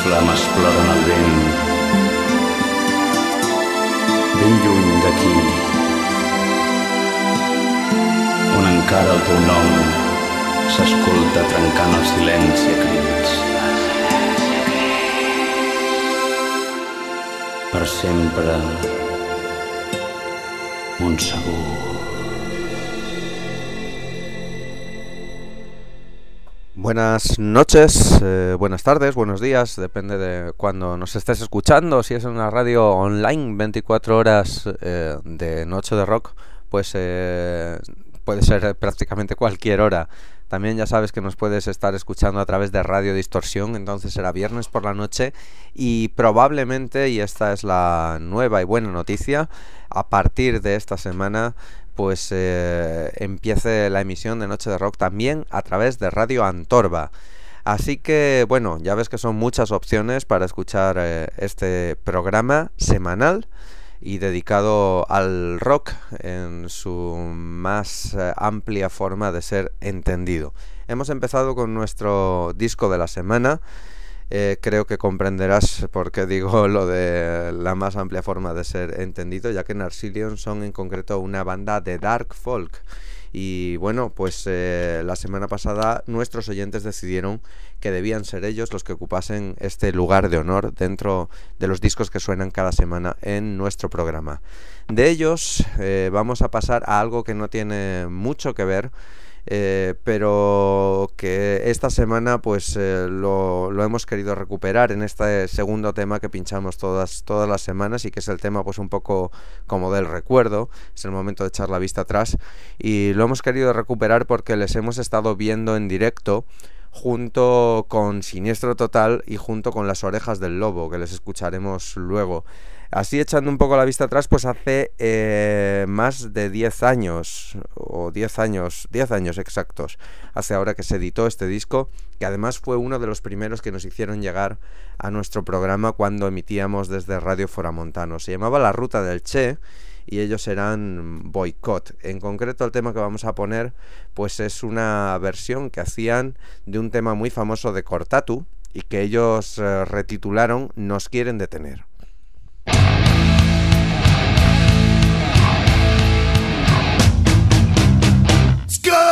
flames ploren al vent. Ben lluny d'aquí, on encara el teu nom s'escolta trencant el silenci a crits. Per sempre, Montsegur. Buenas noches, buenas tardes, buenos días, depende de cuando nos estés escuchando. Si es en una radio online 24 horas de Noche de Rock, pues puede ser prácticamente cualquier hora. También ya sabes que nos puedes estar escuchando a través de Radio Distorsión, entonces será viernes por la noche y probablemente, y esta es la nueva y buena noticia, a partir de esta semana pues empiece la emisión de Noche de Rock también a través de Radio Antorba. Así que bueno, ya ves que son muchas opciones para escuchar este programa semanal y dedicado al rock en su más amplia forma de ser entendido. Hemos empezado con nuestro disco de la semana. Creo que comprenderás por qué digo lo de la más amplia forma de ser entendido, ya que Narcilion son en concreto una banda de dark folk. Y bueno, pues la semana pasada nuestros oyentes decidieron que debían ser ellos los que ocupasen este lugar de honor dentro de los discos que suenan cada semana en nuestro programa. De ellos vamos a pasar a algo que no tiene mucho que ver, pero que esta semana pues lo hemos querido recuperar en este segundo tema que pinchamos todas las semanas, y que es el tema pues un poco como del recuerdo. Es el momento de echar la vista atrás, y lo hemos querido recuperar porque les hemos estado viendo en directo junto con Siniestro Total y junto con Las Orejas del Lobo, que les escucharemos luego. Así, echando un poco la vista atrás, pues hace más de 10 años, o 10 años exactos, hace ahora que se editó este disco, que además fue uno de los primeros que nos hicieron llegar a nuestro programa cuando emitíamos desde Radio Foramontano. Se llamaba La Ruta del Che, y ellos eran Boicot. En concreto, el tema que vamos a poner pues es una versión que hacían de un tema muy famoso de Cortatu, y que ellos retitularon Nos quieren detener. Let's go!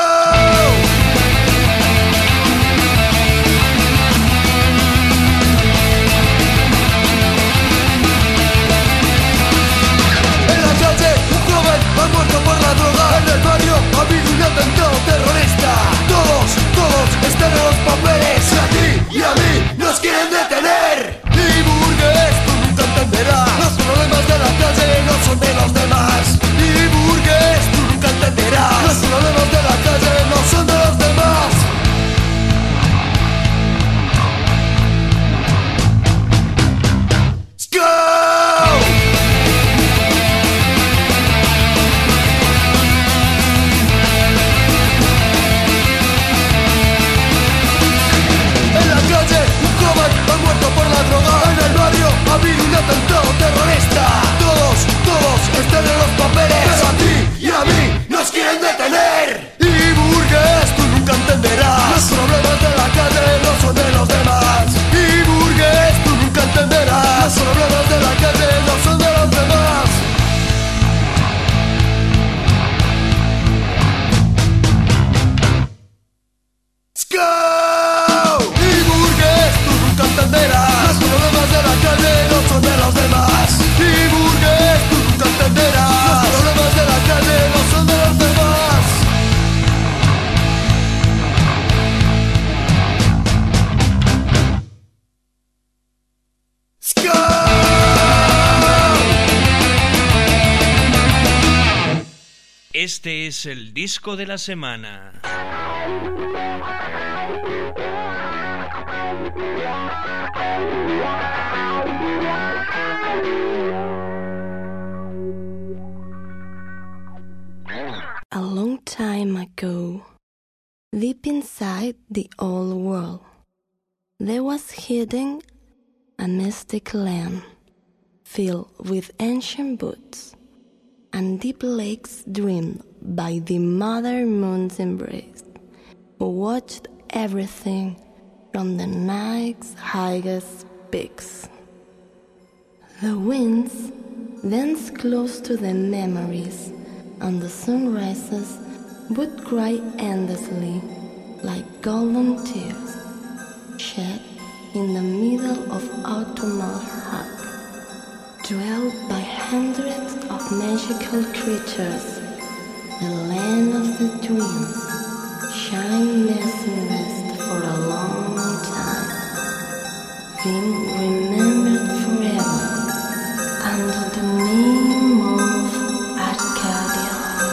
En la calle, un joven ha muerto por la droga. En el barrio ha habido un atentado terrorista. Todos están en los papeles. Y a ti y a mí nos quieren detener. Y burgués, tú nunca entenderás. Los problemas de la calle no son de los demás. Y burgués, tú nunca entenderás. Los problemas de la calle no son de los demás. Let's go! Por la droga, en el barrio ha habido un atentado terrorista. Todos están en los papeles. Pero a ti y a mí nos quieren detener. Y burgués, tú nunca entenderás. Los problemas de la calle no son de los demás. Y burgués, tú nunca entenderás. Los problemas de la calle no son de los demás. Let's go! Y burgués, tú nunca entenderás. Los problemas de la calle no son de los demás. Y burgués, tú nunca entenderás. Los problemas de la calle no son de los demás. Let's go! Este es el disco de la semana. A long time ago, deep inside the old world, there was hidden a mystic land filled with ancient woods and deep lakes dreamed by the mother moon's embrace, who watched everything from the night's highest peaks. The winds dance close to the memories, and the sunrises would cry endlessly like golden tears shed in the middle of autumnal hug, dwelled by hundreds of magical creatures. The land of the dreams shine mesmerized for a long time, being remembered forever under the name of Arcadia.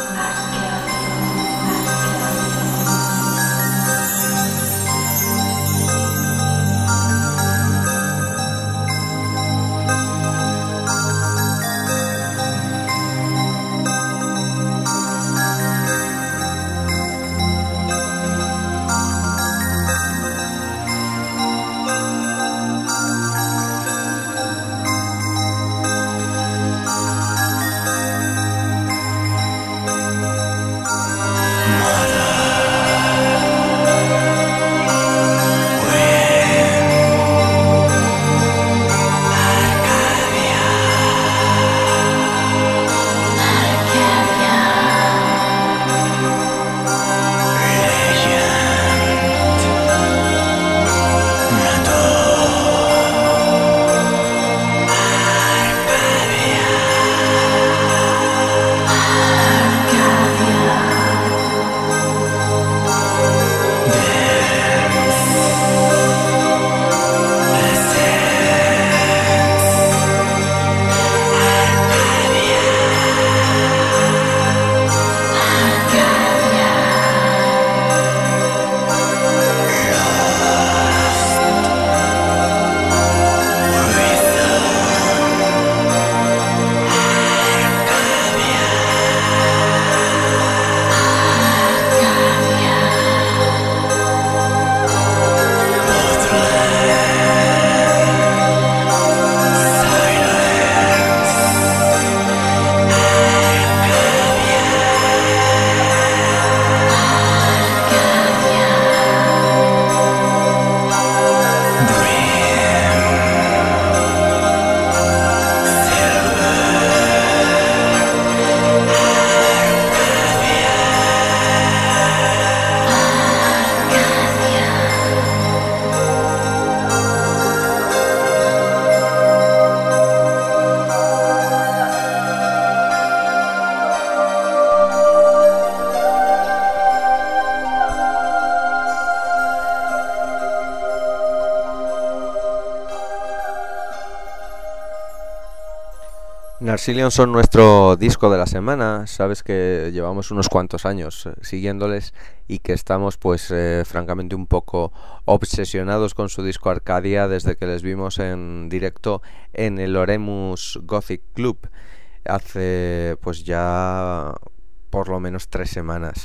Narsilion son nuestro disco de la semana. Sabes que llevamos unos cuantos años siguiéndoles y que estamos pues francamente un poco obsesionados con su disco Arcadia desde que les vimos en directo en el Oremus Gothic Club hace pues ya por lo menos 3 semanas.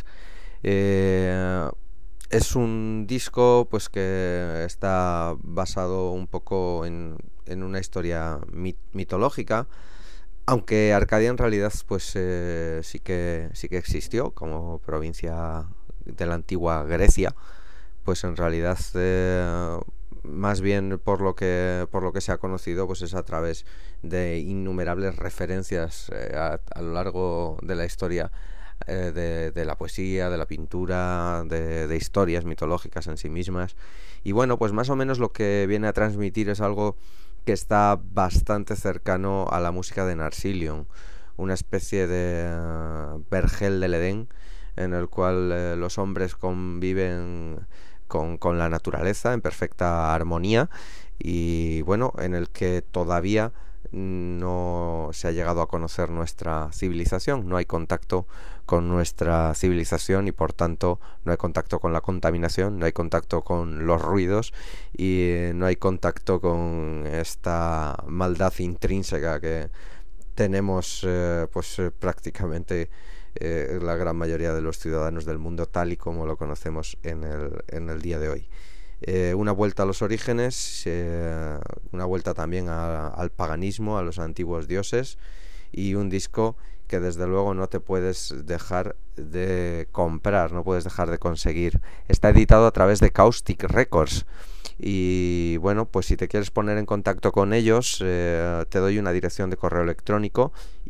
Es un disco pues que está basado un poco en una historia mitológica, aunque Arcadia en realidad pues sí que existió como provincia de la antigua Grecia, pues en realidad más bien por lo que se ha conocido pues es a través de innumerables referencias a lo largo de la historia de la poesía, de la pintura, de historias mitológicas en sí mismas. Y bueno, pues más o menos lo que viene a transmitir es algo que está bastante cercano a la música de Narsilion, una especie de vergel del Edén en el cual los hombres conviven con la naturaleza en perfecta armonía, y bueno, en el que todavía no se ha llegado a conocer nuestra civilización, no hay contacto con nuestra civilización y por tanto no hay contacto con la contaminación, no hay contacto con los ruidos y no hay contacto con esta maldad intrínseca que tenemos prácticamente la gran mayoría de los ciudadanos del mundo tal y como lo conocemos en el día de hoy. Una vuelta a los orígenes, una vuelta también al paganismo, a los antiguos dioses, y un disco que desde luego no te puedes dejar de comprar, no puedes dejar de conseguir. Está editado a través de Caustic Records. Y bueno, pues si te quieres poner en contacto con ellos, te doy una dirección de correo electrónico: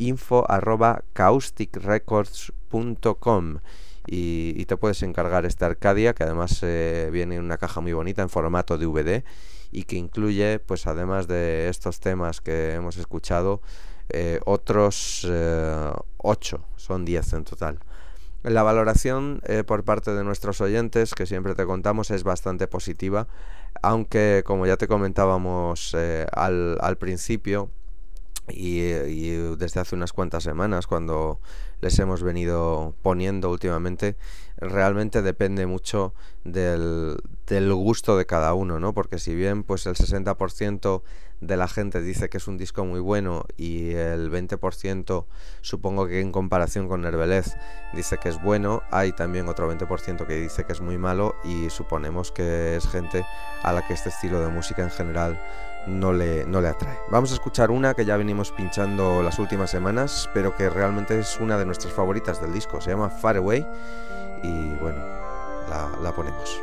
info@causticrecords.com, y te puedes encargar este Arcadia, que además viene en una caja muy bonita en formato DVD, y que incluye, pues además de estos temas que hemos escuchado, otros 8, son 10 en total. La valoración por parte de nuestros oyentes, que siempre te contamos, es bastante positiva, aunque como ya te comentábamos al principio y desde hace unas cuantas semanas, cuando les hemos venido poniendo últimamente, realmente depende mucho del gusto de cada uno, ¿no? Porque si bien pues el 60% de la gente dice que es un disco muy bueno y el 20%, supongo que en comparación con Nervelez, dice que es bueno, hay también otro 20% que dice que es muy malo, y suponemos que es gente a la que este estilo de música en general no le atrae. Vamos a escuchar una que ya venimos pinchando las últimas semanas, pero que realmente es una de nuestras favoritas del disco. Se llama Far Away y bueno, la ponemos.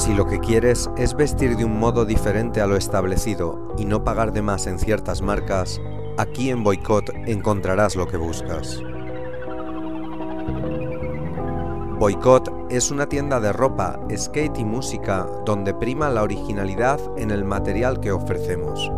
Si lo que quieres es vestir de un modo diferente a lo establecido y no pagar de más en ciertas marcas, aquí en Boicot encontrarás lo que buscas. Boicot es una tienda de ropa, skate y música donde prima la originalidad en el material que ofrecemos.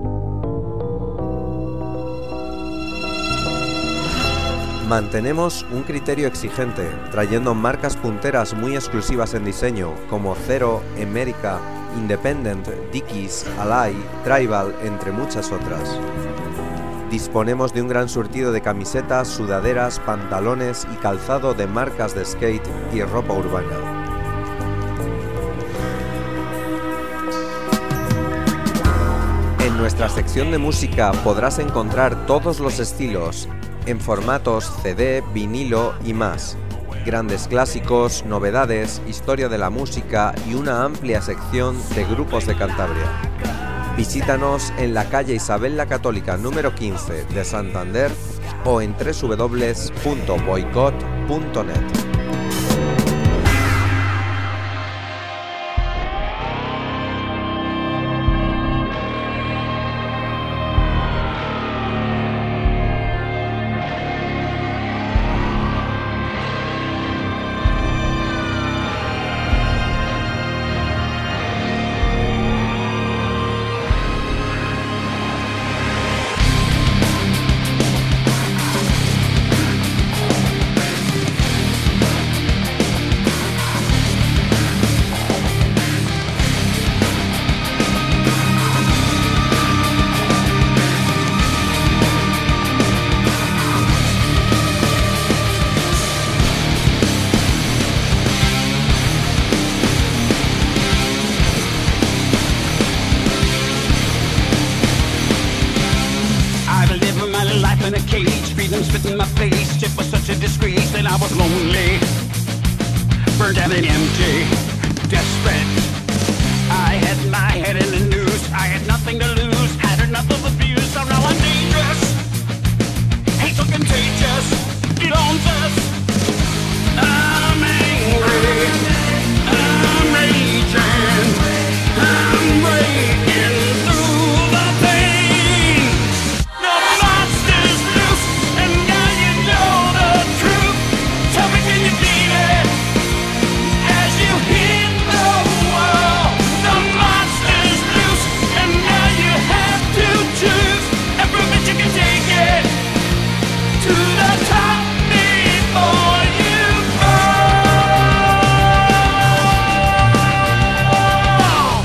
Mantenemos un criterio exigente, trayendo marcas punteras muy exclusivas en diseño, como Zero, Emerica, Independent, Dickies, Ally, Tribal, entre muchas otras. Disponemos de un gran surtido de camisetas, sudaderas, pantalones y calzado de marcas de skate y ropa urbana. En nuestra sección de música podrás encontrar todos los estilos, en formatos CD, vinilo y más. Grandes clásicos, novedades, historia de la música y una amplia sección de grupos de Cantabria. Visítanos en la calle Isabel la Católica número 15 de Santander o en www.boicot.net. Spitting my face, it was such a disgrace that I was lonely, burned out and empty, desperate. I had my head in the news, I had nothing to lose, had enough of abuse, so now I'm dangerous. Hate so contagious, it owns us. I'm angry, I'm raging, I'm breaking through the pain. The monster's loose, and now you know the truth. Tell me, can you beat it? As you hit the wall, the monster's loose, and now you have to choose. And prove that you can take it to the top before you fall.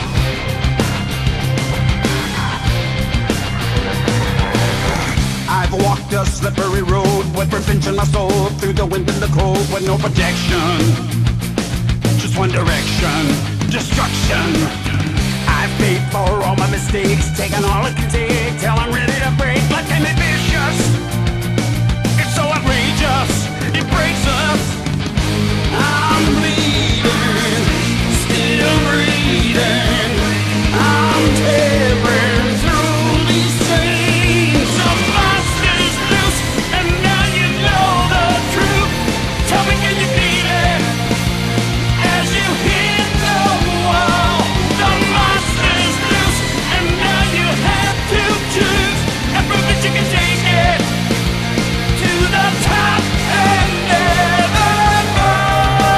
I've walked a slippery road with revenge in my soul, through the wind and the cold with no protection. Just one direction, destruction. I've paid for all my mistakes, taken all it can take till I'm ready to break. Like I'm vicious, it's so outrageous, it breaks us. I'm bleeding, still breathing. I'm tearing through these chains. The monster's loose, and now you know the truth. Tell me, can you beat it? As you hit the wall, the monster's loose, and now you have to choose. And prove that you can take it to the top and never fall.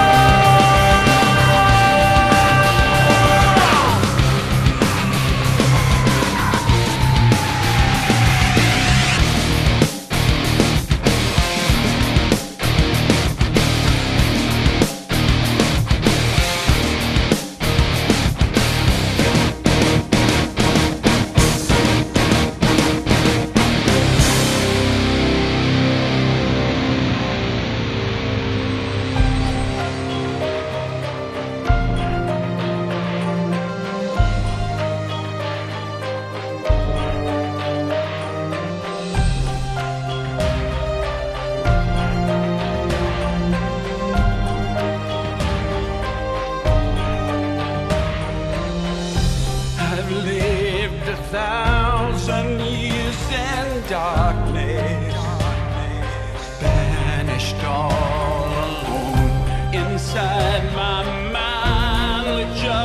I've lived 1,000 years in darkness, banished all alone inside my mind with just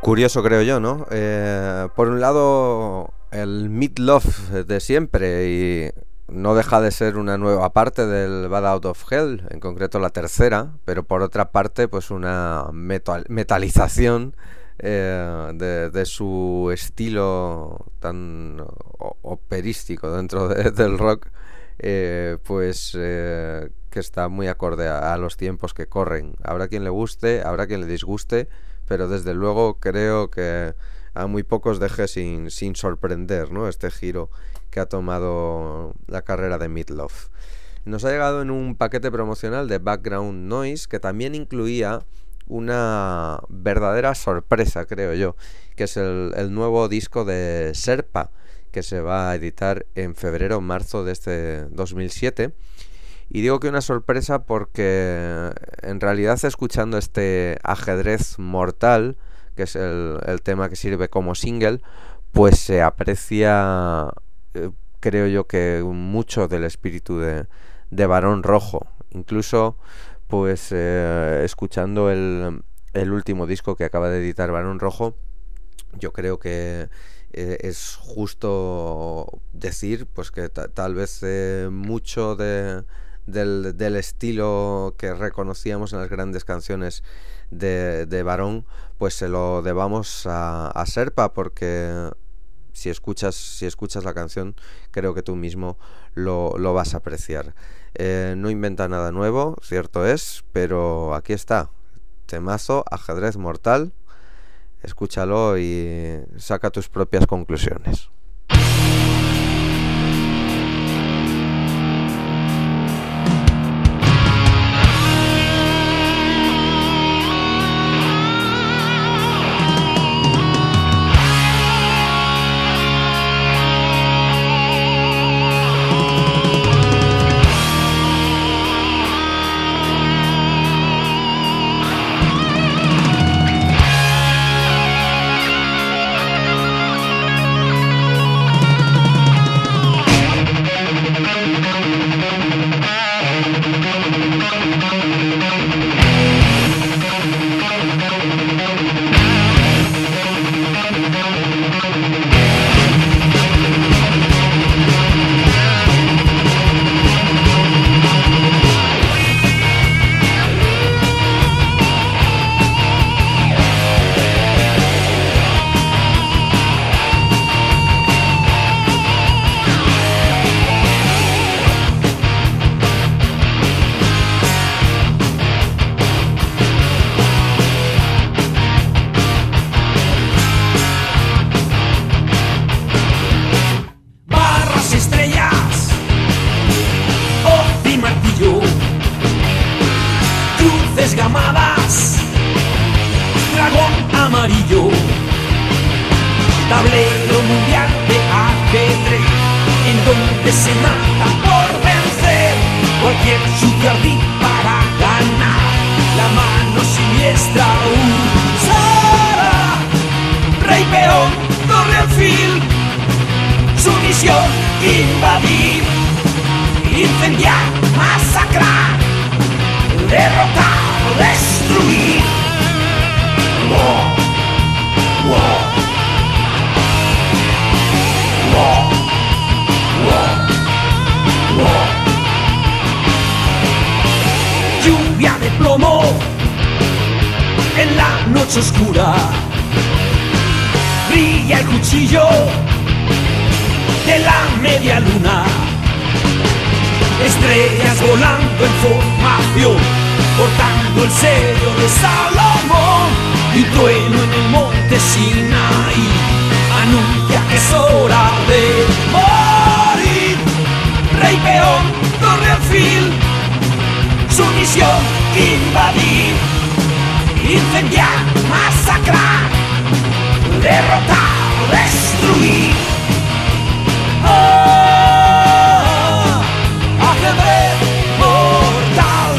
Curioso, creo yo, ¿no? Por un lado, el Meat Loaf de siempre, y no deja de ser una nueva parte del Bad Out of Hell, en concreto la tercera, pero por otra parte, pues una metalización de su estilo tan operístico dentro del rock, que está muy acorde a los tiempos que corren. Habrá quien le guste, habrá quien le disguste, pero desde luego creo que a muy pocos deje sin sorprender, ¿no?, este giro que ha tomado la carrera de Meat Loaf. Nos ha llegado en un paquete promocional de Background Noise que también incluía una verdadera sorpresa, creo yo, que es el nuevo disco de Serpa, que se va a editar en febrero o marzo de este 2007. Y digo que una sorpresa porque en realidad, escuchando este Ajedrez Mortal, que es el tema que sirve como single, pues se aprecia, creo yo, que mucho del espíritu de Barón Rojo. Incluso pues escuchando el último disco que acaba de editar Barón Rojo, yo creo que es justo decir pues que tal vez mucho del estilo que reconocíamos en las grandes canciones de Barón, pues se lo debamos a Serpa, porque si escuchas la canción, creo que tú mismo lo vas a apreciar. No inventa nada nuevo, cierto es, pero aquí está, temazo, Ajedrez Mortal. Escúchalo y saca tus propias conclusiones. Desgamadas, dragón amarillo, tablero mundial de ajedrez, en donde se mata por vencer, cualquier sucia para ganar, la mano siniestra usará, rey peón, torre alfil, su misión invadir, incendiar, masacrar, derrotar, destruir. War, war, war, war, war. Lluvia de plomo en la noche oscura, brilla el cuchillo de la media luna, estrellas volando en formación, cortando el sello de Salomón, y trueno en el monte Sinaí anuncia que es hora de morir. Rey peón, torre alfil, su misión invadir, incendiar, masacrar, derrotar, destruir. Ajedrez mortal.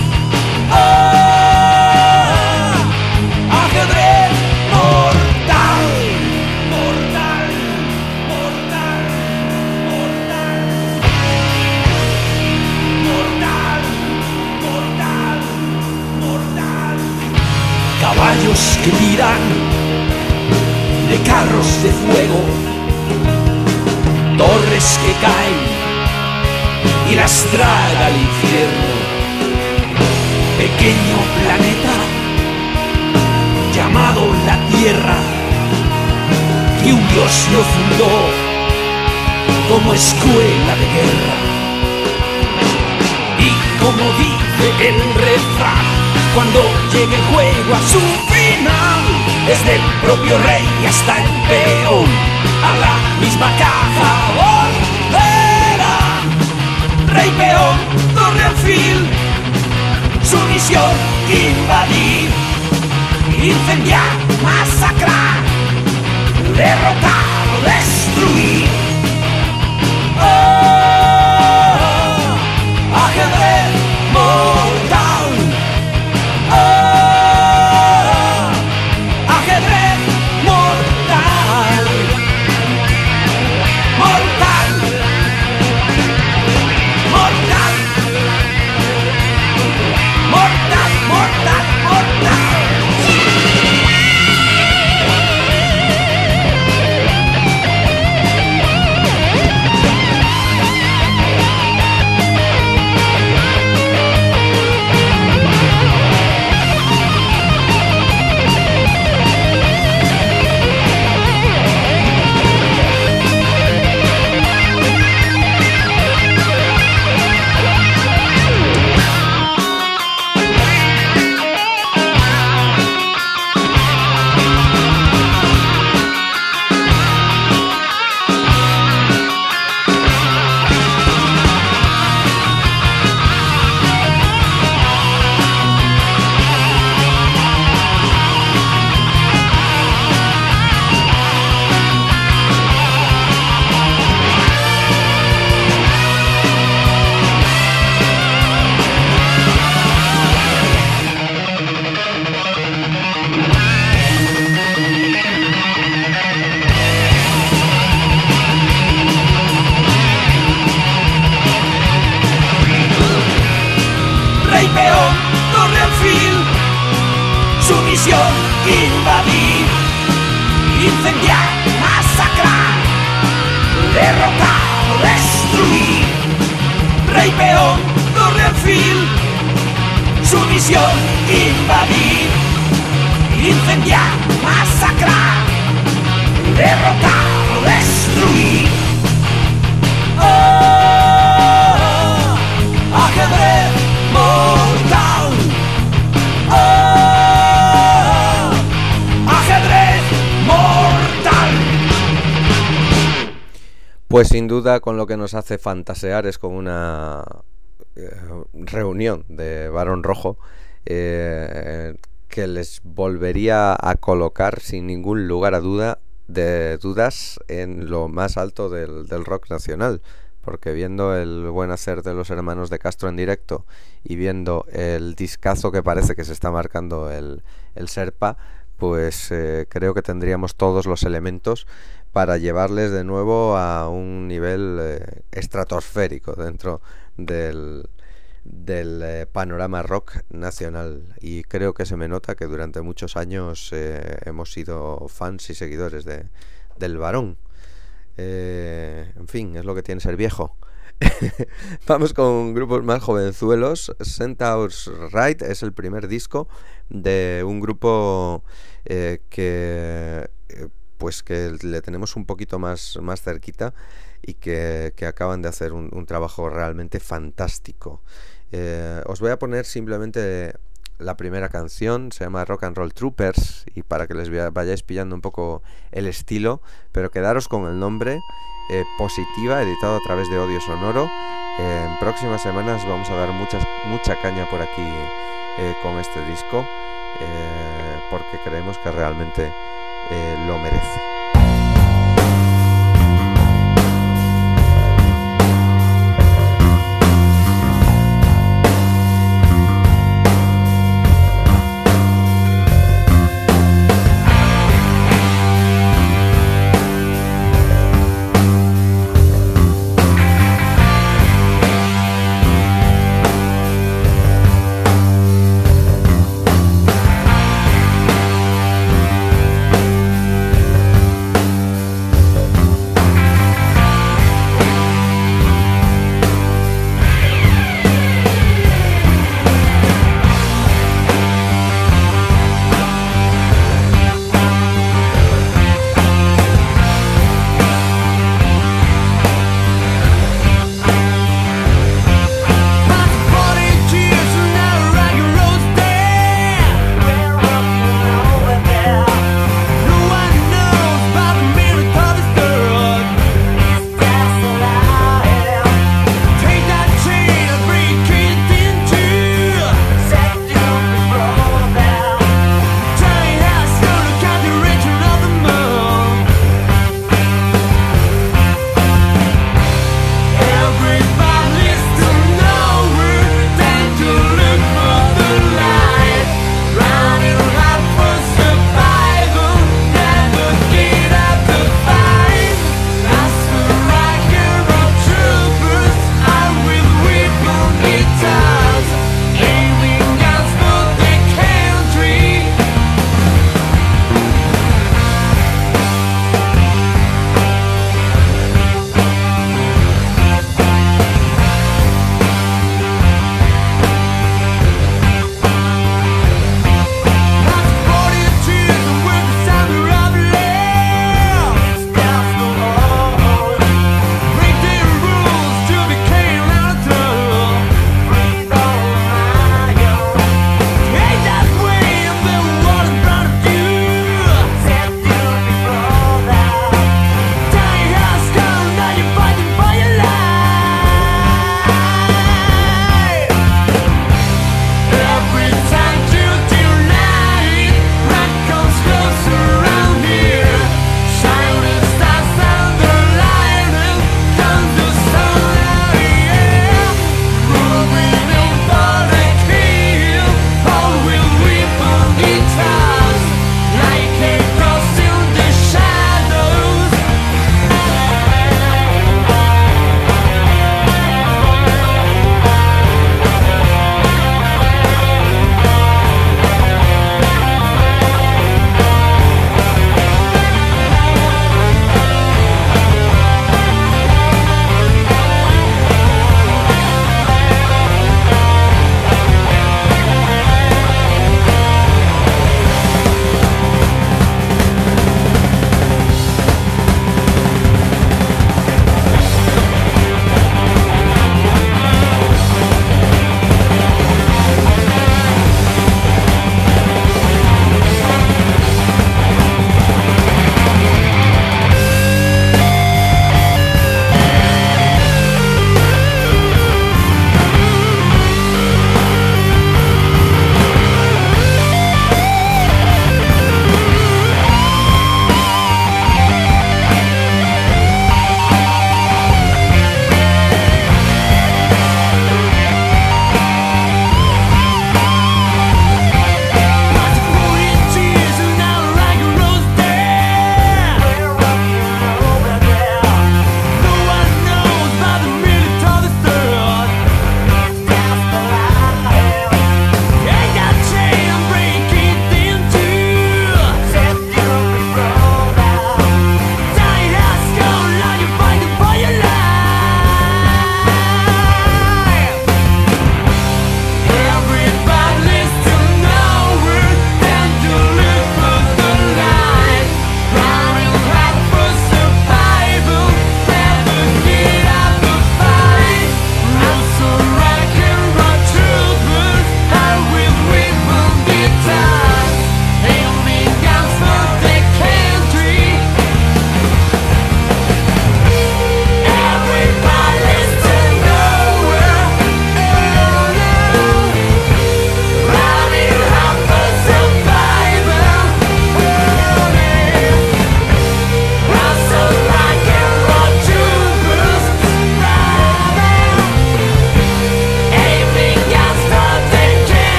Ajedrez mortal. Mortal, mortal, mortal. Mortal, mortal, mortal. Caballos que tiran de carros de fuego, torres que caen y las traga el infierno. Pequeño planeta llamado la Tierra, que un dios lo fundó como escuela de guerra. Y como dice el refrán, cuando llegue el juego a su final, desde el propio rey hasta el peón, a la misma caja volverá. Rey, peón, torre, alfil, su misión invadir, incendiar, masacrar, derrotar o destruir. Ajedrez mortal. Ajedrez mortal. Mortal. Mortal. Mortal, mortal, mortal. Rey, peón, torre, alfil, su misión invadir, incendiar, masacrar, derrotar o destruir. Rey, peón, torre, alfil, su misión invadir, incendiar, masacrar, derrotar o destruir. Ajedrez mortal. Ajedrez mortal. Pues sin duda con lo que nos hace fantasear es con una reunión de Barón Rojo que les volvería a colocar sin ningún lugar a dudas en lo más alto del rock nacional, porque viendo el buen hacer de los hermanos de Castro en directo y viendo el discazo que parece que se está marcando el Serpa, pues creo que tendríamos todos los elementos para llevarles de nuevo a un nivel estratosférico dentro del panorama rock nacional. Y creo que se me nota que durante muchos años hemos sido fans y seguidores del Barón. En fin, es lo que tiene ser viejo. Vamos con grupos más jovenzuelos. Centaur's Ride es el primer disco de un grupo que le tenemos un poquito más cerquita y que acaban de hacer un trabajo realmente fantástico. Os voy a poner simplemente la primera canción, se llama Rock and Roll Troopers, y para que les vayáis pillando un poco el estilo, pero quedaros con el nombre, Positiva, editado a través de Odio Sonoro. En próximas semanas vamos a dar mucha caña por aquí con este disco, porque creemos que realmente lo merece.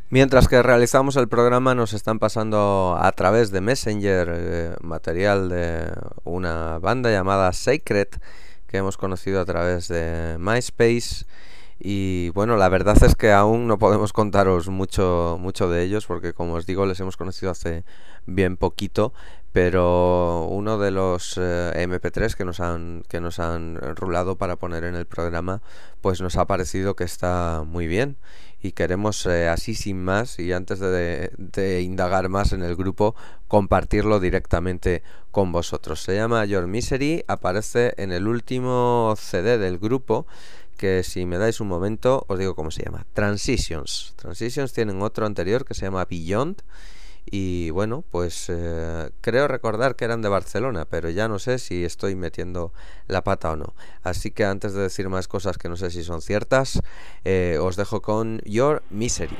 Mientras que realizamos el programa nos están pasando a través de Messenger material de una banda llamada Sacred que hemos conocido a través de MySpace. Y bueno, la verdad es que aún no podemos contaros mucho de ellos porque, como os digo, les hemos conocido hace bien poquito, pero uno de los MP3 que nos han rulado para poner en el programa pues nos ha parecido que está muy bien y queremos así sin más y antes de indagar más en el grupo compartirlo directamente con vosotros. Se llama Your Misery, aparece en el último CD del grupo, que si me dais un momento os digo cómo se llama. Transitions tienen otro anterior que se llama Beyond. Y bueno, pues creo recordar que eran de Barcelona, pero ya no sé si estoy metiendo la pata o no. Así que antes de decir más cosas que no sé si son ciertas, os dejo con Your Misery.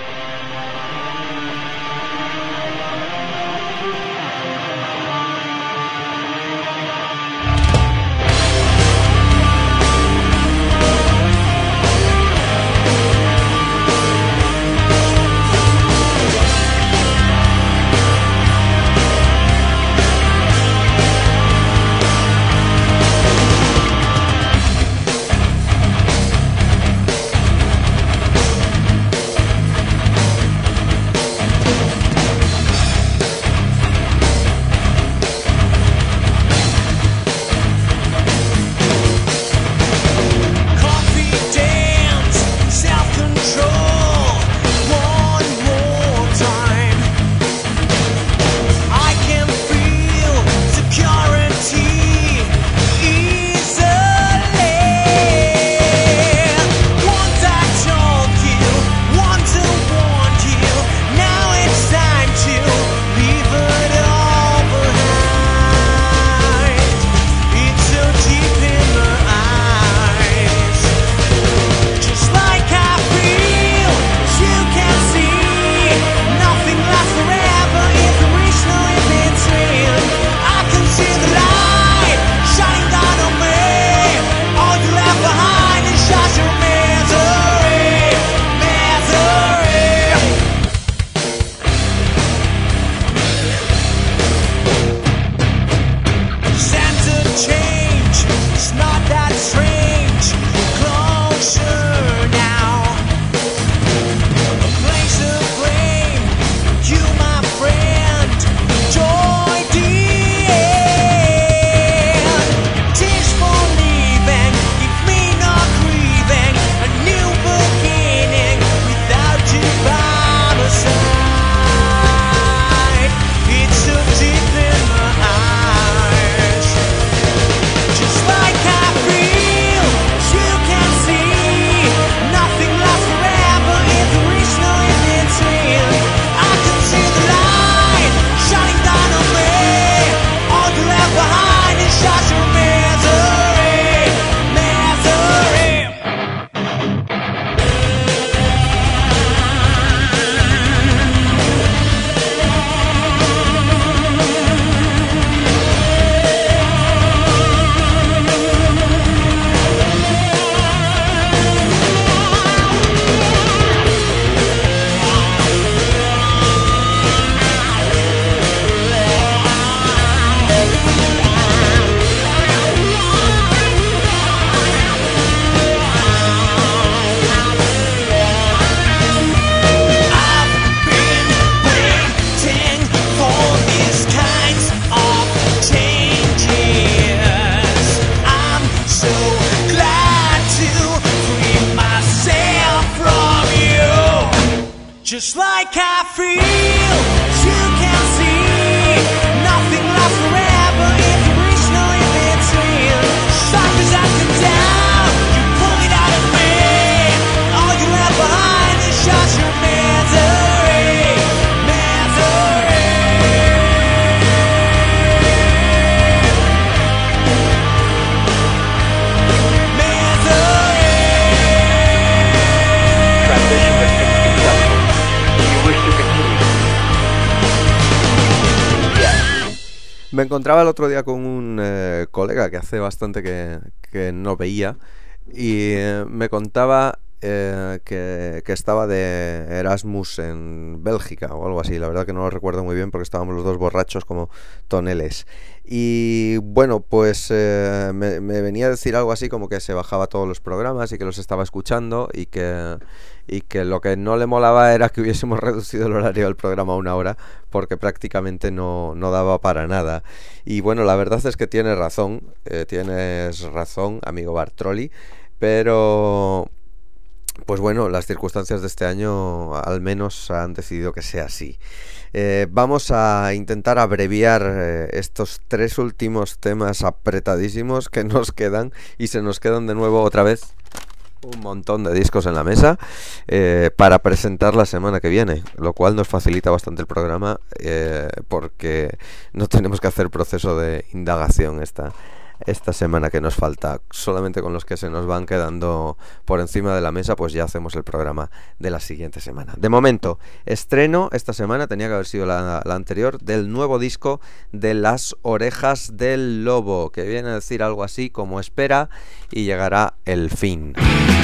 Just like I feel, you can see nothing lasts forever if you reach no in between. Suckers up and down, you pull it out of me. All you left behind is just your misery, misery. Transition has been successful. Do you wish to continue? Yes. Me encontraba el otro día con un colega que hace bastante que no veía y me contaba que estaba de Erasmus en Bélgica o algo así. La verdad que no lo recuerdo muy bien porque estábamos los dos borrachos como toneles. Y bueno, pues me venía a decir algo así como que se bajaba todos los programas y que los estaba escuchando y que lo que no le molaba era que hubiésemos reducido el horario del programa a 1 hora porque prácticamente no daba para nada. Y bueno, la verdad es que tienes razón, amigo Bartroli, pero pues bueno, las circunstancias de este año al menos han decidido que sea así. Vamos a intentar abreviar estos 3 últimos temas apretadísimos que nos quedan, y se nos quedan de nuevo otra vez un montón de discos en la mesa para presentar la semana que viene, lo cual nos facilita bastante el programa porque no tenemos que hacer proceso de indagación esta semana que nos falta. Solamente con los que se nos van quedando por encima de la mesa, pues ya hacemos el programa de la siguiente semana. De momento, estreno esta semana, tenía que haber sido la anterior, del nuevo disco de Las Orejas del Lobo, que viene a decir algo así como espera y llegará el fin.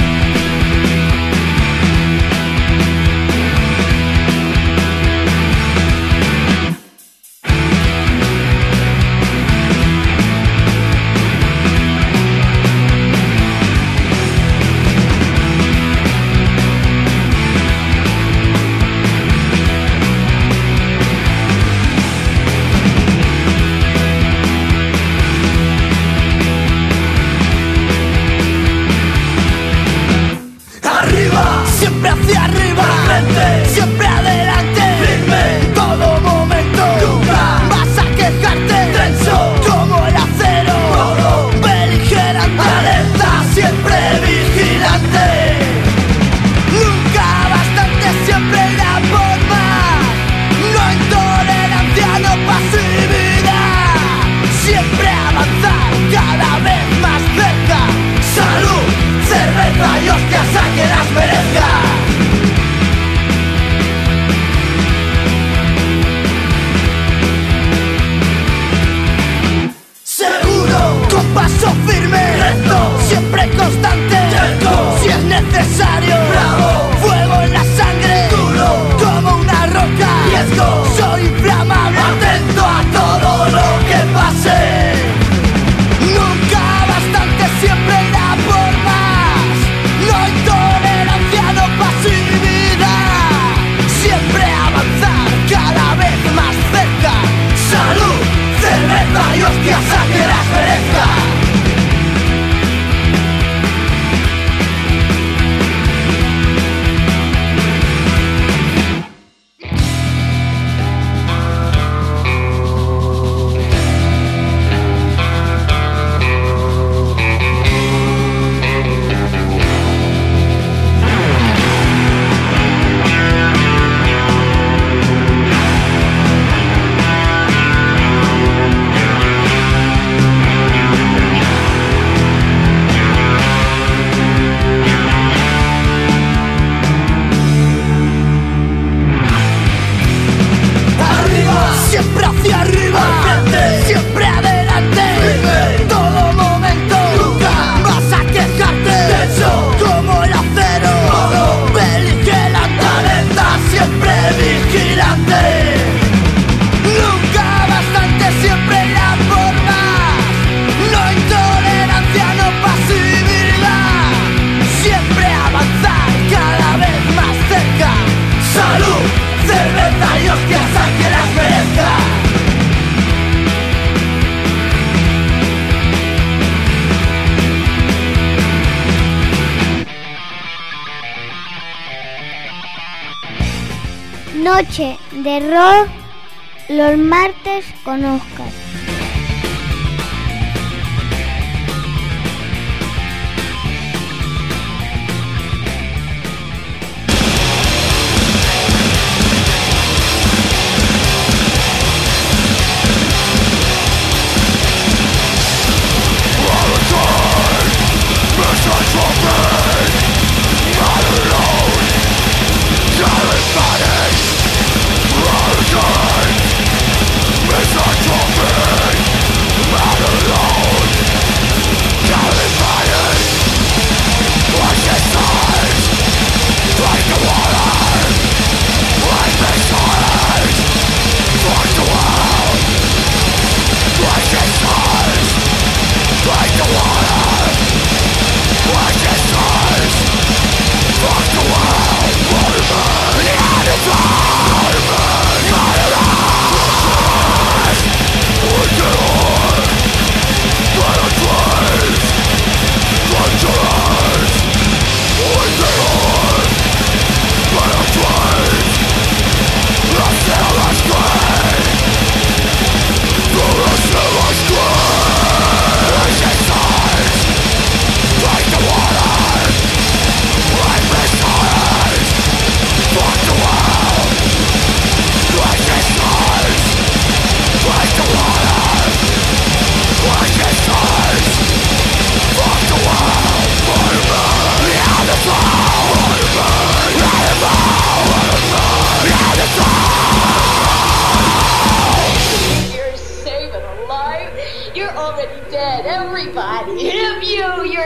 Siempre hacia arriba, frente, siempre adelante, firme, en todo momento, nunca vas a quejarte, tenso, como el acero, todo, beligerante, alerta, siempre vigilante, nunca bastante, siempre irá por más, no intolerancia, no pasividad, siempre avanzar, cada vez más cerca, salud, cerveza y hostias a que las merezca. Seguro, con paso firme, recto, siempre constante, terco, si es necesario, bravo, fuego en la sangre, duro, como una roca, riesgo, soy inflamable, atento a todo lo que pase. Nunca bastante, siempre irá por más, no intolerancia, no pasividad, siempre avanzar, cada vez más cerca, salud, cerveza y hostias a que las merezca. Siempre hacia arriba, frente, siempre adelante, firme, en todo momento, nunca vas a quejarte, tenso, como el acero, todo, beligerante, alerta, siempre vigilante, nunca bastante, siempre irá por más, no intolerancia, no pasividad, siempre avanzar, cada vez más cerca, salud, cerveza y hostias a que las merezca. Noche de rock los martes con Oscar. Misanthropic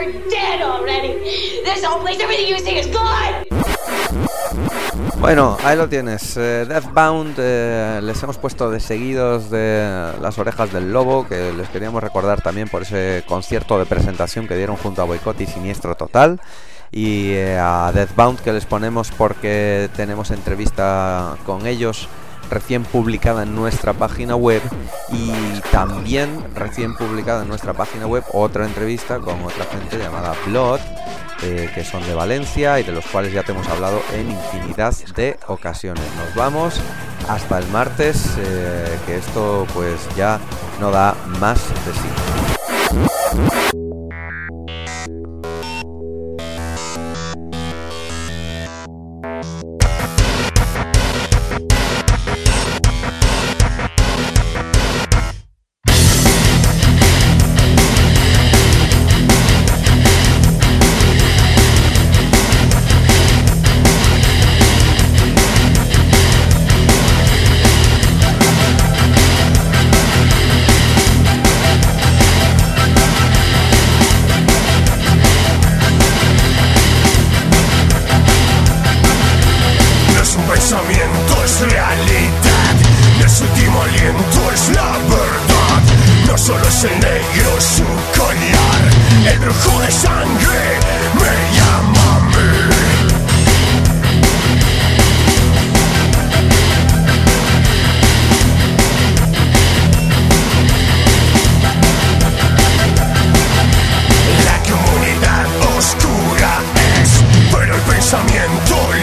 you're dead already. This whole place, everything you see is gone. Bueno, ahí lo tienes, Deathbound, les hemos puesto de seguidos de Las Orejas del Lobo, que les queríamos recordar también por ese concierto de presentación que dieron junto a Boicot y Siniestro Total, y a Deathbound que les ponemos porque tenemos entrevista con ellos recién publicada en nuestra página web, y también recién publicada en nuestra página web otra entrevista con otra gente llamada Blood, que son de Valencia y de los cuales ya te hemos hablado en infinidad de ocasiones. Nos vamos hasta el martes, que esto pues ya no da más de sí. Pensamiento